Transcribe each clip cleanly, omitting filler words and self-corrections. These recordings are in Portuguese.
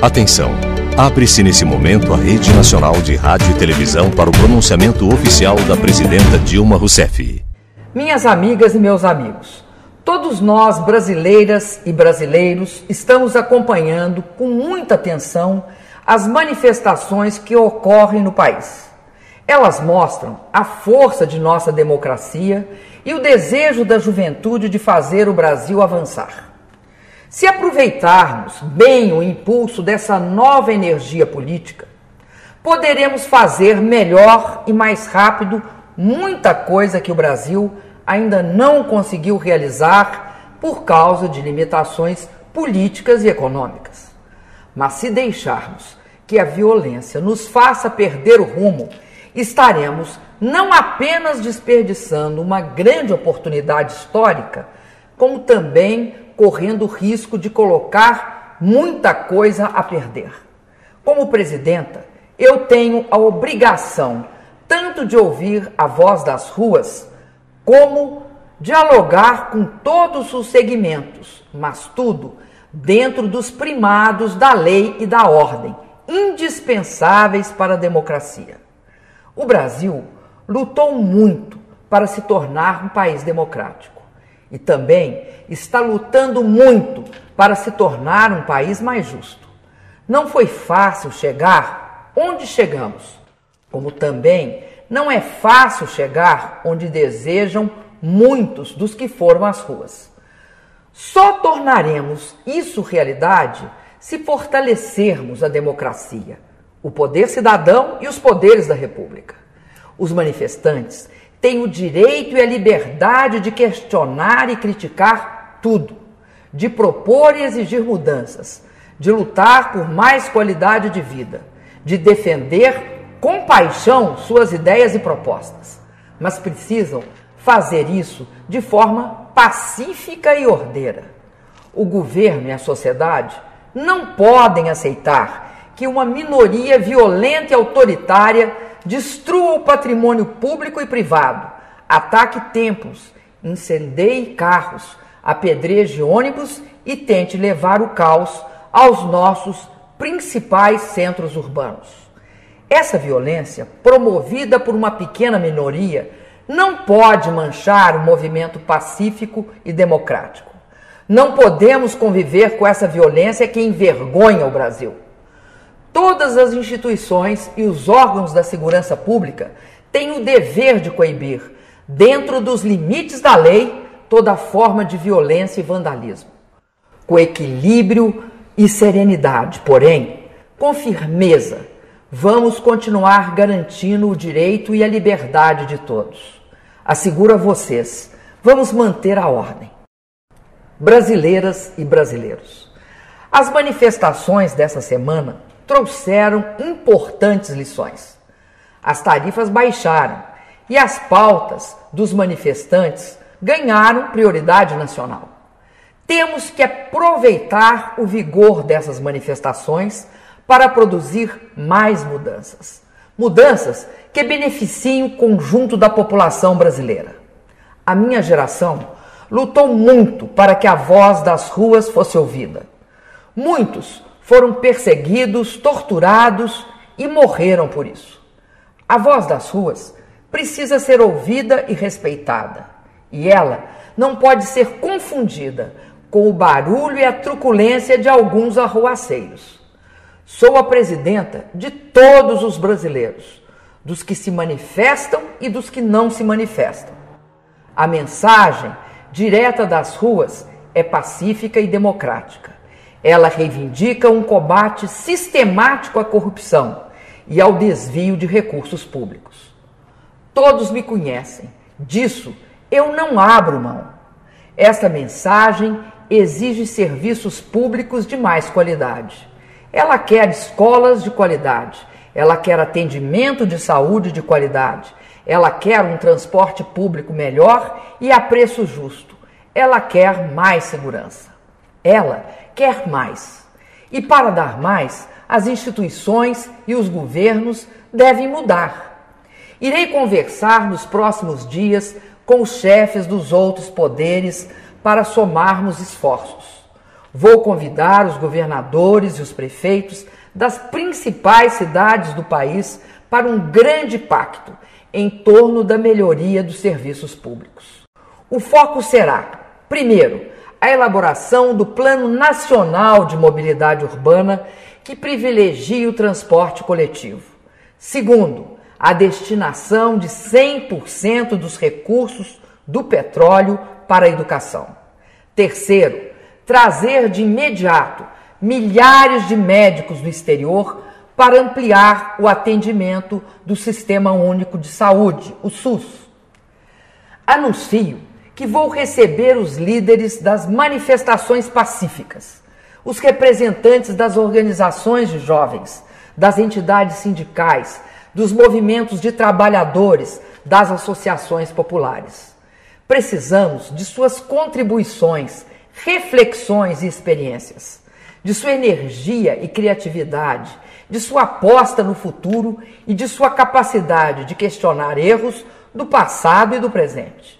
Atenção! Abre-se nesse momento a Rede Nacional de Rádio e Televisão para o pronunciamento oficial da presidenta Dilma Rousseff. Minhas amigas e meus amigos, todos nós, brasileiras e brasileiros, estamos acompanhando com muita atenção as manifestações que ocorrem no país. Elas mostram a força de nossa democracia e o desejo da juventude de fazer o Brasil avançar. Se aproveitarmos bem o impulso dessa nova energia política, poderemos fazer melhor e mais rápido muita coisa que o Brasil ainda não conseguiu realizar por causa de limitações políticas e econômicas. Mas se deixarmos que a violência nos faça perder o rumo, estaremos não apenas desperdiçando uma grande oportunidade histórica, como também correndo o risco de colocar muita coisa a perder. Como presidenta, eu tenho a obrigação tanto de ouvir a voz das ruas, como dialogar com todos os segmentos, mas tudo dentro dos primados da lei e da ordem, indispensáveis para a democracia. O Brasil lutou muito para se tornar um país democrático e também está lutando muito para se tornar um país mais justo. Não foi fácil chegar onde chegamos, como também não é fácil chegar onde desejam muitos dos que foram às ruas. Só tornaremos isso realidade se fortalecermos a democracia, o poder cidadão e os poderes da República. Os manifestantes têm o direito e a liberdade de questionar e criticar tudo, de propor e exigir mudanças, de lutar por mais qualidade de vida, de defender com paixão suas ideias e propostas. Mas precisam fazer isso de forma pacífica e ordeira. O governo e a sociedade não podem aceitar que uma minoria violenta e autoritária destrua o patrimônio público e privado, ataque templos, incendeie carros, apedreje ônibus e tente levar o caos aos nossos principais centros urbanos. Essa violência, promovida por uma pequena minoria, não pode manchar o movimento pacífico e democrático. Não podemos conviver com essa violência que envergonha o Brasil. Todas as instituições e os órgãos da segurança pública têm o dever de coibir, dentro dos limites da lei, toda forma de violência e vandalismo. Com equilíbrio e serenidade, porém, com firmeza, vamos continuar garantindo o direito e a liberdade de todos. Asseguro a vocês, vamos manter a ordem. Brasileiras e brasileiros, as manifestações dessa semana trouxeram importantes lições. As tarifas baixaram e as pautas dos manifestantes ganharam prioridade nacional. Temos que aproveitar o vigor dessas manifestações para produzir mais mudanças. Mudanças que beneficiem o conjunto da população brasileira. A minha geração lutou muito para que a voz das ruas fosse ouvida. Muitos foram perseguidos, torturados e morreram por isso. A voz das ruas precisa ser ouvida e respeitada. E ela não pode ser confundida com o barulho e a truculência de alguns arruaceiros. Sou a presidenta de todos os brasileiros, dos que se manifestam e dos que não se manifestam. A mensagem direta das ruas é pacífica e democrática. Ela reivindica um combate sistemático à corrupção e ao desvio de recursos públicos. Todos me conhecem, disso eu não abro mão. Esta mensagem exige serviços públicos de mais qualidade. Ela quer escolas de qualidade, ela quer atendimento de saúde de qualidade, ela quer um transporte público melhor e a preço justo, ela quer mais segurança. Ela quer mais. E para dar mais, as instituições e os governos devem mudar. Irei conversar nos próximos dias com os chefes dos outros poderes para somarmos esforços. Vou convidar os governadores e os prefeitos das principais cidades do país para um grande pacto em torno da melhoria dos serviços públicos. O foco será, primeiro, a elaboração do Plano Nacional de Mobilidade Urbana, que privilegie o transporte coletivo. Segundo, a destinação de 100% dos recursos do petróleo para a educação. Terceiro, trazer de imediato milhares de médicos do exterior para ampliar o atendimento do Sistema Único de Saúde, o SUS. Anuncio que vou receber os líderes das manifestações pacíficas, os representantes das organizações de jovens, das entidades sindicais, dos movimentos de trabalhadores, das associações populares. Precisamos de suas contribuições, reflexões e experiências, de sua energia e criatividade, de sua aposta no futuro e de sua capacidade de questionar erros do passado e do presente.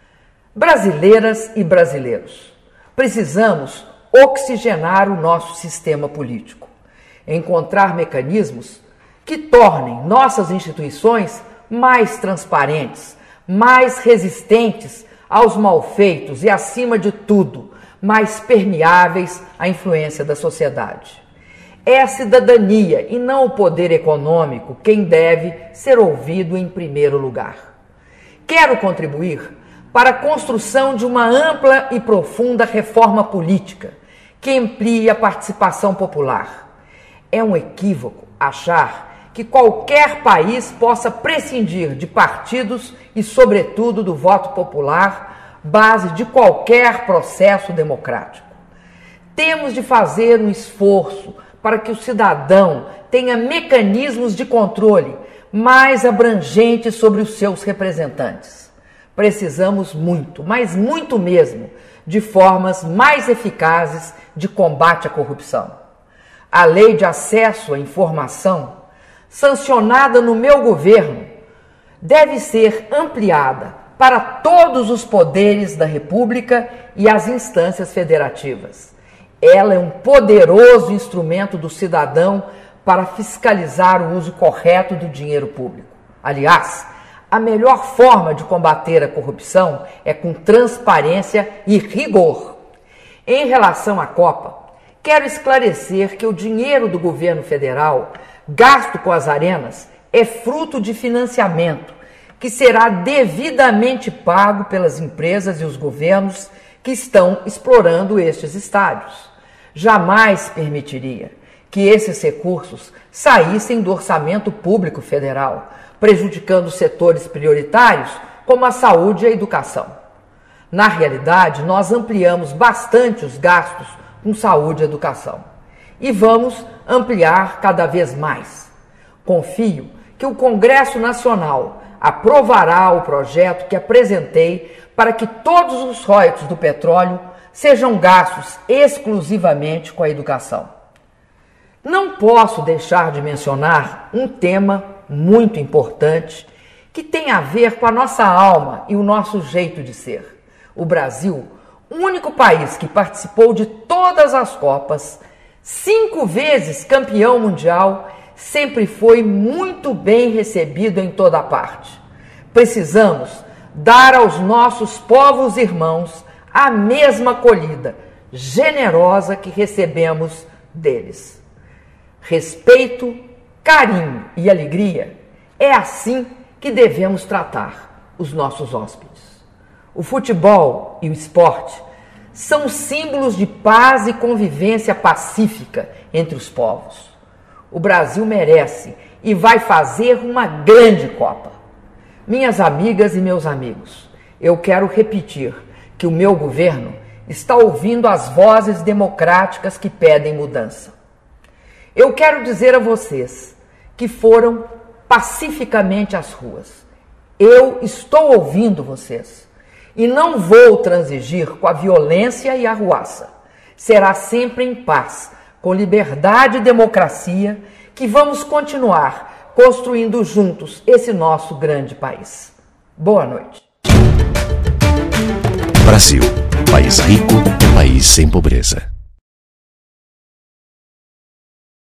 Brasileiras e brasileiros, precisamos oxigenar o nosso sistema político, encontrar mecanismos que tornem nossas instituições mais transparentes, mais resistentes aos malfeitos e, acima de tudo, mais permeáveis à influência da sociedade. É a cidadania e não o poder econômico quem deve ser ouvido em primeiro lugar. Quero contribuir para a construção de uma ampla e profunda reforma política que amplie a participação popular. É um equívoco achar que qualquer país possa prescindir de partidos e, sobretudo, do voto popular, base de qualquer processo democrático. Temos de fazer um esforço para que o cidadão tenha mecanismos de controle mais abrangentes sobre os seus representantes. Precisamos muito, mas muito mesmo, de formas mais eficazes de combate à corrupção. A Lei de Acesso à Informação, sancionada no meu governo, deve ser ampliada para todos os poderes da República e as instâncias federativas. Ela é um poderoso instrumento do cidadão para fiscalizar o uso correto do dinheiro público. Aliás, a melhor forma de combater a corrupção é com transparência e rigor. Em relação à Copa, quero esclarecer que o dinheiro do governo federal, gasto com as arenas, é fruto de financiamento que será devidamente pago pelas empresas e os governos que estão explorando estes estádios. Jamais permitiria que esses recursos saíssem do orçamento público federal, prejudicando setores prioritários como a saúde e a educação. Na realidade, nós ampliamos bastante os gastos com saúde e educação. E vamos ampliar cada vez mais. Confio que o Congresso Nacional aprovará o projeto que apresentei para que todos os royalties do petróleo sejam gastos exclusivamente com a educação. Não posso deixar de mencionar um tema muito importante que tem a ver com a nossa alma e o nosso jeito de ser. O Brasil, o único país que participou de todas as Copas, 5 vezes campeão mundial, sempre foi muito bem recebido em toda parte. Precisamos dar aos nossos povos irmãos a mesma acolhida generosa que recebemos deles. Respeito, carinho e alegria, é assim que devemos tratar os nossos hóspedes. O futebol e o esporte são símbolos de paz e convivência pacífica entre os povos. O Brasil merece e vai fazer uma grande Copa. Minhas amigas e meus amigos, eu quero repetir que o meu governo está ouvindo as vozes democráticas que pedem mudança. Eu quero dizer a vocês que foram pacificamente às ruas. Eu estou ouvindo vocês e não vou transigir com a violência e a arruaça. Será sempre em paz, com liberdade e democracia, que vamos continuar construindo juntos esse nosso grande país. Boa noite. Brasil, país rico, país sem pobreza.